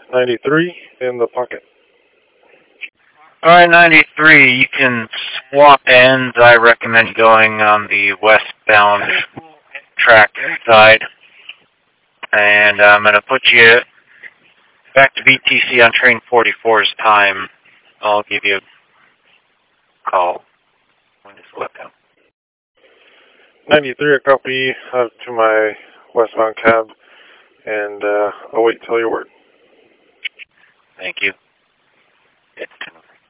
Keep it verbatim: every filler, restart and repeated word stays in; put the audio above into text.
ninety-three in the pocket. Alright, ninety-three, you can swap ends. I recommend going on the westbound track side. And I'm going to put you back to B T C on train forty-four's time. I'll give you a call when it's left out. ninety-three, a copy uh, to my westbound cab, and uh, I'll wait till your word. Thank you. It's